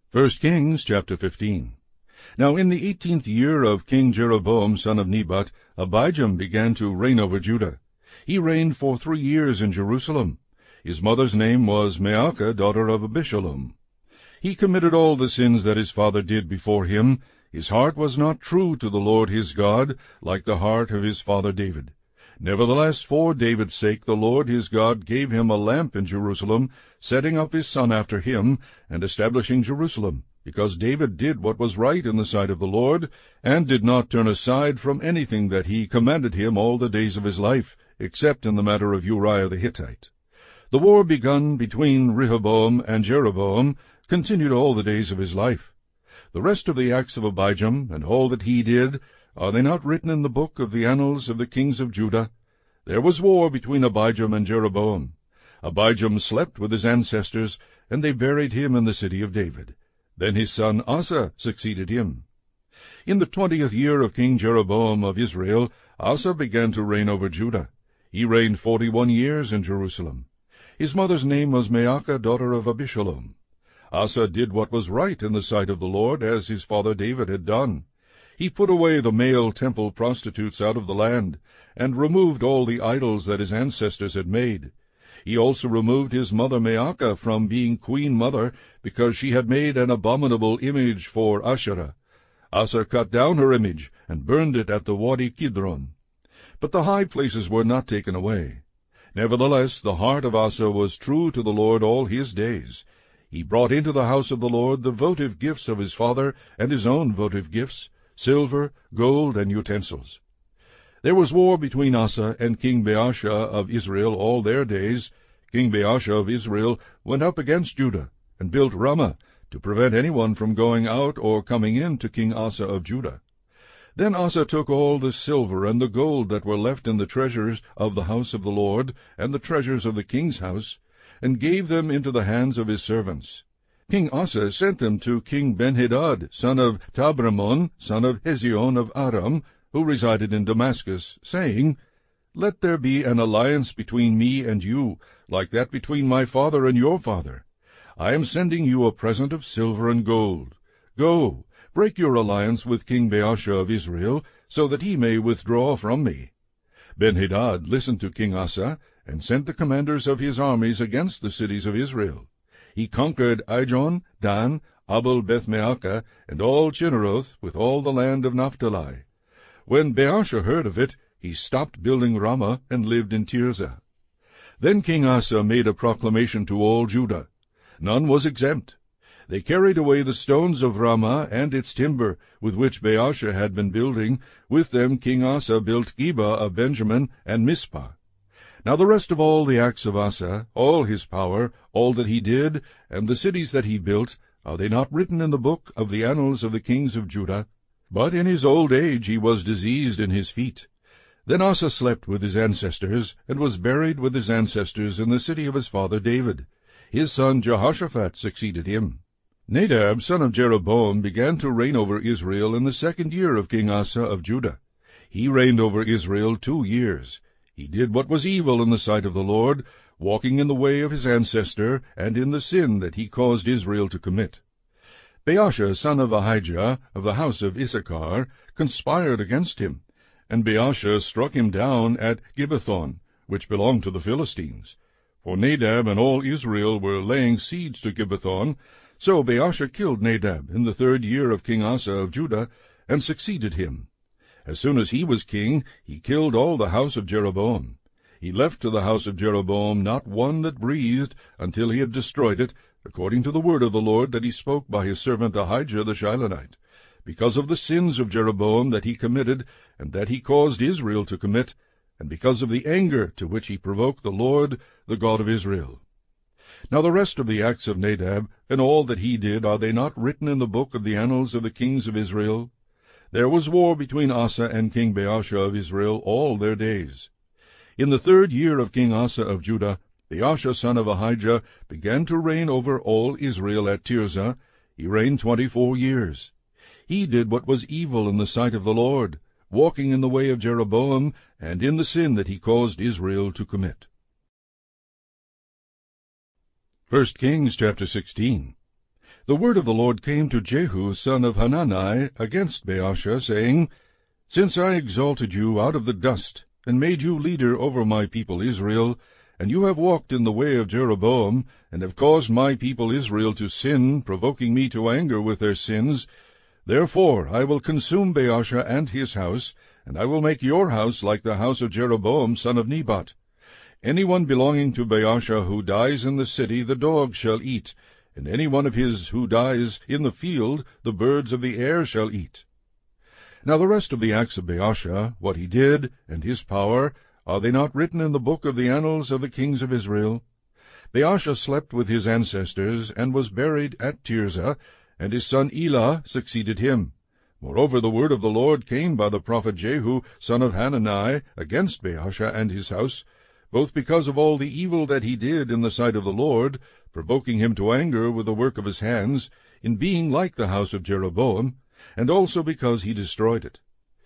1 Kings chapter 15. Now in the 18th year of King Jeroboam son of Nebat, Abijam began to reign over Judah. He reigned for 3 years in Jerusalem. His mother's name was Maacah, daughter of Abishalom. He committed all the sins that his father did before him. His heart was not true to the Lord his God, like the heart of his father David. Nevertheless, for David's sake, the Lord his God gave him a lamp in Jerusalem, setting up his son after him, and establishing Jerusalem, because David did what was right in the sight of the Lord, and did not turn aside from anything that he commanded him all the days of his life, except in the matter of Uriah the Hittite. The war begun between Rehoboam and Jeroboam continued all the days of his life. The rest of the acts of Abijam, and all that he did, are they not written in the book of the annals of the kings of Judah? There was war between Abijam and Jeroboam. Abijam slept with his ancestors, and they buried him in the city of David. Then his son Asa succeeded him. In the 20th year of King Jeroboam of Israel, Asa began to reign over Judah. He reigned 41 years in Jerusalem. His mother's name was Maacah, daughter of Abishalom. Asa did what was right in the sight of the Lord, as his father David had done. He put away the male temple prostitutes out of the land, and removed all the idols that his ancestors had made. He also removed his mother Maacah from being queen mother, because she had made an abominable image for Asherah. Asa cut down her image, and burned it at the Wadi Kidron. But the high places were not taken away. Nevertheless, the heart of Asa was true to the Lord all his days. He brought into the house of the Lord the votive gifts of his father, and his own votive gifts, silver, gold, and utensils. There was war between Asa and King Baasha of Israel all their days. King Baasha of Israel went up against Judah, and built Ramah, to prevent anyone from going out or coming in to King Asa of Judah. Then Asa took all the silver and the gold that were left in the treasures of the house of the Lord, and the treasures of the king's house, and gave them into the hands of his servants. King Asa sent them to King Benhadad, son of Tabramon, son of Hezion of Aram, who resided in Damascus, saying, Let there be an alliance between me and you, like that between my father and your father. I am sending you a present of silver and gold. Go, break your alliance with King Baasha of Israel, so that he may withdraw from me. Benhadad listened to King Asa, and sent the commanders of his armies against the cities of Israel. He conquered Ijon, Dan, Abel-Beth-Maacah, and all Chinneroth, with all the land of Naphtali. When Baasha heard of it, he stopped building Ramah, and lived in Tirzah. Then King Asa made a proclamation to all Judah. None was exempt. They carried away the stones of Ramah and its timber, with which Baasha had been building. With them King Asa built Geba of Benjamin and Mizpah. Now the rest of all the acts of Asa, all his power, all that he did, and the cities that he built, are they not written in the book of the annals of the kings of Judah? But in his old age he was diseased in his feet. Then Asa slept with his ancestors, and was buried with his ancestors in the city of his father David. His son Jehoshaphat succeeded him. Nadab, son of Jeroboam, began to reign over Israel in the 2nd year of King Asa of Judah. He reigned over Israel 2 years. He did what was evil in the sight of the Lord, walking in the way of his ancestor, and in the sin that he caused Israel to commit. Baasha, son of Ahijah, of the house of Issachar, conspired against him, and Baasha struck him down at Gibbethon, which belonged to the Philistines. For Nadab and all Israel were laying siege to Gibbethon, so Baasha killed Nadab in the 3rd year of King Asa of Judah, and succeeded him. As soon as he was king, he killed all the house of Jeroboam. He left to the house of Jeroboam not one that breathed, until he had destroyed it, according to the word of the Lord that he spoke by his servant Ahijah the Shilonite, because of the sins of Jeroboam that he committed, and that he caused Israel to commit, and because of the anger to which he provoked the Lord, the God of Israel. Now the rest of the acts of Nadab, and all that he did, are they not written in the book of the annals of the kings of Israel? There was war between Asa and King Baasha of Israel all their days. In the 3rd year of King Asa of Judah, Baasha son of Ahijah began to reign over all Israel at Tirzah. He reigned 24 years. He did what was evil in the sight of the Lord, walking in the way of Jeroboam, and in the sin that he caused Israel to commit. 1 Kings chapter 16. The word of the Lord came to Jehu son of Hanani against Baasha, saying, Since I exalted you out of the dust, and made you leader over my people Israel, and you have walked in the way of Jeroboam, and have caused my people Israel to sin, provoking me to anger with their sins, therefore I will consume Baasha and his house, and I will make your house like the house of Jeroboam son of Nebat. Anyone belonging to Baasha who dies in the city the dogs shall eat, and any one of his who dies in the field the birds of the air shall eat. Now the rest of the acts of Baasha, what he did, and his power, are they not written in the book of the annals of the kings of Israel? Baasha slept with his ancestors, and was buried at Tirzah, and his son Elah succeeded him. Moreover, the word of the Lord came by the prophet Jehu son of Hanani against Baasha and his house, both because of all the evil that he did in the sight of the Lord, provoking him to anger with the work of his hands, in being like the house of Jeroboam, and also because he destroyed it.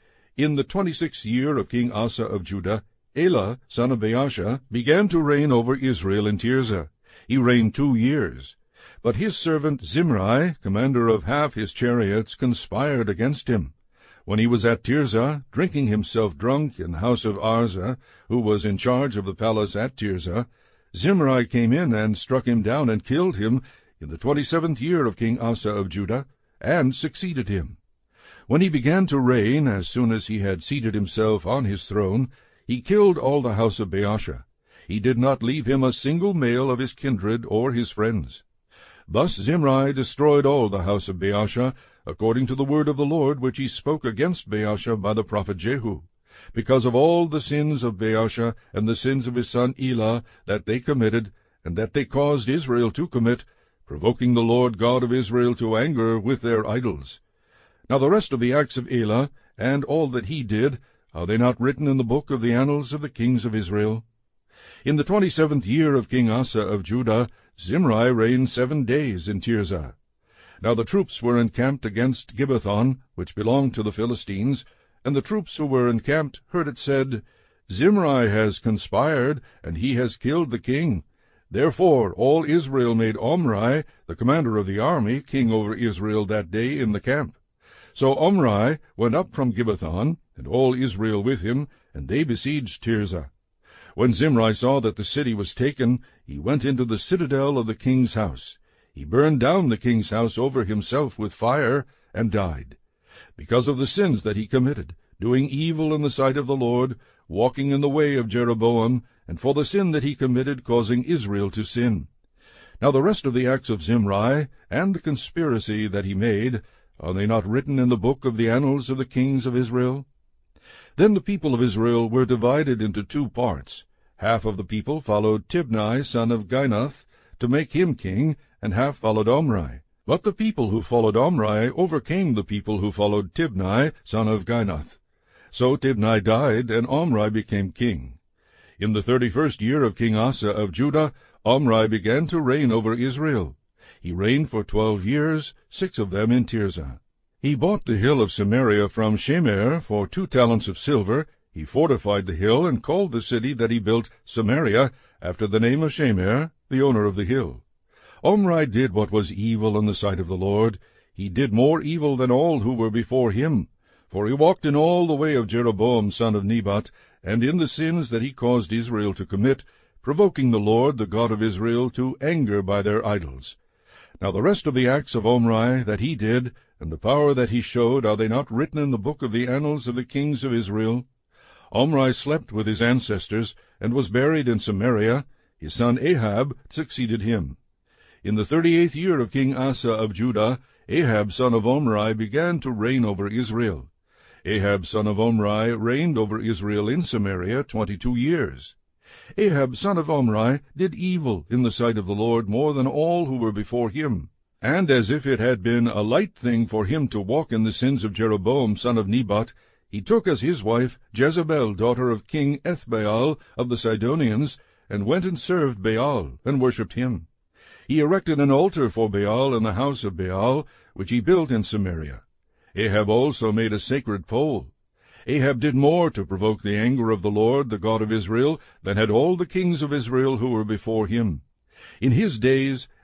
In the 26th year of King Asa of Judah, Elah, son of Baasha, began to reign over Israel in Tirzah. He reigned 2 years. But his servant Zimri, commander of half his chariots, conspired against him. When he was at Tirzah, drinking himself drunk in the house of Arza, who was in charge of the palace at Tirzah, Zimri came in and struck him down and killed him in the 27th year of King Asa of Judah, and succeeded him. When he began to reign, as soon as he had seated himself on his throne, he killed all the house of Baasha. He did not leave him a single male of his kindred or his friends. Thus Zimri destroyed all the house of Baasha, according to the word of the Lord which he spoke against Baasha by the prophet Jehu, because of all the sins of Baasha and the sins of his son Elah that they committed, and that they caused Israel to commit, provoking the Lord God of Israel to anger with their idols. Now the rest of the acts of Elah, and all that he did, are they not written in the book of the annals of the kings of Israel? In the 27th year of King Asa of Judah, Zimri reigned 7 days in Tirzah. Now the troops were encamped against Gibbethon, which belonged to the Philistines, and the troops who were encamped heard it said, Zimri has conspired, and he has killed the king. Therefore all Israel made Omri, the commander of the army, king over Israel that day in the camp. So Omri went up from Gibbethon, and all Israel with him, and they besieged Tirzah. When Zimri saw that the city was taken, he went into the citadel of the king's house. He burned down the king's house over himself with fire, and died, because of the sins that he committed, doing evil in the sight of the Lord, walking in the way of Jeroboam, and for the sin that he committed, causing Israel to sin. Now the rest of the acts of Zimri, and the conspiracy that he made, are they not written in the book of the annals of the kings of Israel? Then the people of Israel were divided into 2 parts. Half of the people followed Tibni son of Ginath, to make him king, and half followed Omri. But the people who followed Omri overcame the people who followed Tibni son of Ginath. So Tibni died, and Omri became king. In the 31st year of King Asa of Judah, Omri began to reign over Israel. He reigned for 12 years, 6 of them in Tirzah. He bought the hill of Samaria from Shemer for 2 talents of silver. He fortified the hill, and called the city that he built Samaria, after the name of Shemer, the owner of the hill. Omri did what was evil in the sight of the Lord. He did more evil than all who were before him. For he walked in all the way of Jeroboam son of Nebat, and in the sins that he caused Israel to commit, provoking the Lord, the God of Israel, to anger by their idols. Now the rest of the acts of Omri that he did, and the power that he showed, are they not written in the book of the annals of the kings of Israel? Omri slept with his ancestors, and was buried in Samaria. His son Ahab succeeded him. In the 38th year of King Asa of Judah, Ahab son of Omri began to reign over Israel. Ahab son of Omri reigned over Israel in Samaria 22 years. Ahab son of Omri did evil in the sight of the Lord more than all who were before him. And as if it had been a light thing for him to walk in the sins of Jeroboam son of Nebat, he took as his wife Jezebel, daughter of King Ethbaal of the Sidonians, and went and served Baal, and worshipped him. He erected an altar for Baal in the house of Baal, which he built in Samaria. Ahab also made a sacred pole. Ahab did more to provoke the anger of the Lord, the God of Israel, than had all the kings of Israel who were before him. In his days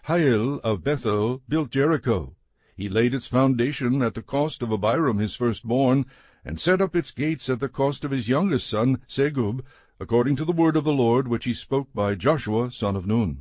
Hiel of Bethel built Jericho. He laid its foundation at the cost of Abiram his firstborn, and set up its gates at the cost of his youngest son Segub, according to the word of the Lord which he spoke by Joshua son of Nun.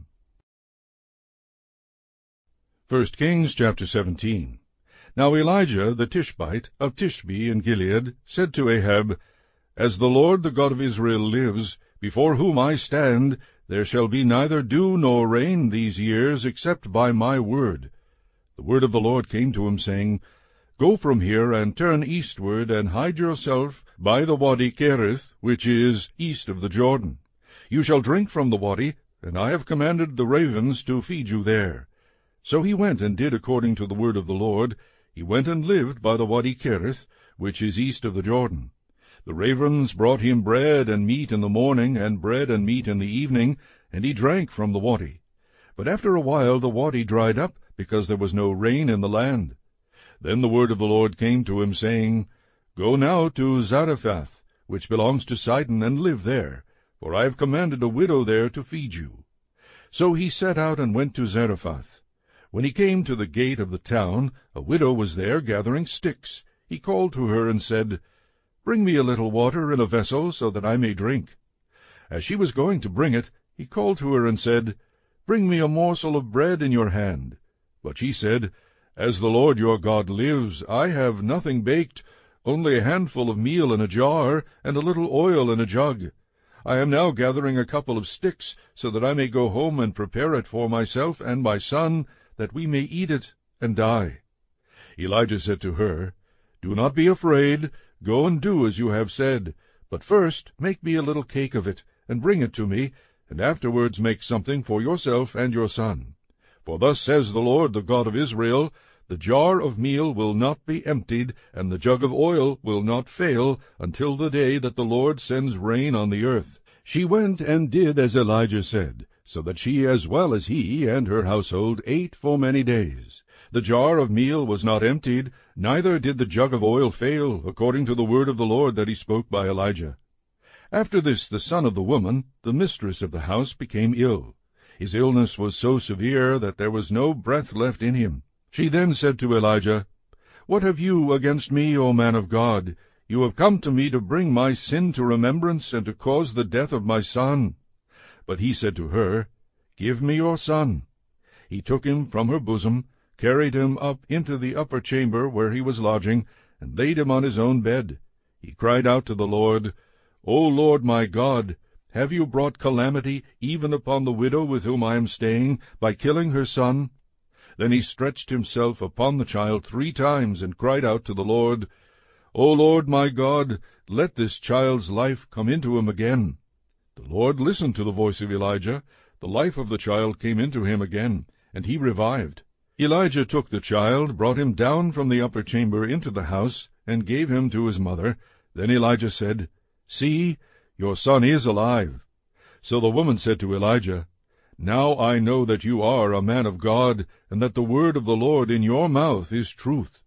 1 Kings chapter 17. Now Elijah the Tishbite of Tishbe in Gilead said to Ahab, As the Lord the God of Israel lives, before whom I stand, there shall be neither dew nor rain these years, except by my word. The word of the Lord came to him, saying, Go from here, and turn eastward, and hide yourself by the Wadi Cherith, which is east of the Jordan. You shall drink from the wadi, and I have commanded the ravens to feed you there. So he went and did according to the word of the Lord. He went and lived by the Wadi Cherith, which is east of the Jordan. The ravens brought him bread and meat in the morning, and bread and meat in the evening, and he drank from the wadi. But after a while the wadi dried up, because there was no rain in the land. Then the word of the Lord came to him, saying, Go now to Zarephath, which belongs to Sidon, and live there, for I have commanded a widow there to feed you. So he set out and went to Zarephath. When he came to the gate of the town, a widow was there gathering sticks. He called to her and said, Bring me a little water in a vessel, so that I may drink. As she was going to bring it, he called to her and said, Bring me a morsel of bread in your hand. But she said, As the Lord your God lives, I have nothing baked, only a handful of meal in a jar, and a little oil in a jug. I am now gathering a couple of sticks, so that I may go home and prepare it for myself and my son, that we may eat it and die. Elijah said to her, Do not be afraid. Go and do as you have said. But first make me a little cake of it, and bring it to me, and afterwards make something for yourself and your son. For thus says the Lord, the God of Israel, The jar of meal will not be emptied, and the jug of oil will not fail, until the day that the Lord sends rain on the earth. She went and did as Elijah said, so that she as well as he and her household ate for many days. The jar of meal was not emptied, neither did the jug of oil fail, according to the word of the Lord that he spoke by Elijah. After this the son of the woman, the mistress of the house, became ill. His illness was so severe that there was no breath left in him. She then said to Elijah, What have you against me, O man of God? You have come to me to bring my sin to remembrance, and to cause the death of my son. But he said to her, Give me your son. He took him from her bosom, carried him up into the upper chamber where he was lodging, and laid him on his own bed. He cried out to the Lord, O Lord my God, have you brought calamity even upon the widow with whom I am staying, by killing her son? Then he stretched himself upon the child 3 times, and cried out to the Lord, O Lord my God, let this child's life come into him again. The Lord listened to the voice of Elijah. The life of the child came into him again, and he revived. Elijah took the child, brought him down from the upper chamber into the house, and gave him to his mother. Then Elijah said, See, your son is alive. So the woman said to Elijah, Now I know that you are a man of God, and that the word of the Lord in your mouth is truth.